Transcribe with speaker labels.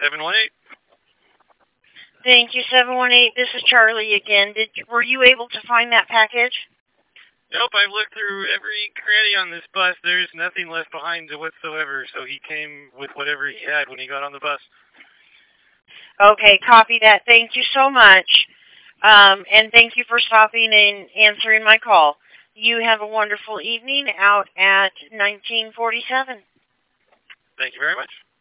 Speaker 1: 718.
Speaker 2: Thank you, 718. This is Charlie again. Were you able to find that package?
Speaker 1: Nope, I've looked through every cranny on this bus. There's nothing left behind whatsoever, so he came with whatever he had when he got on the bus.
Speaker 2: Okay, copy that. Thank you so much. And thank you for stopping and answering my call. You have a wonderful evening out at 1947.
Speaker 1: Thank you very much.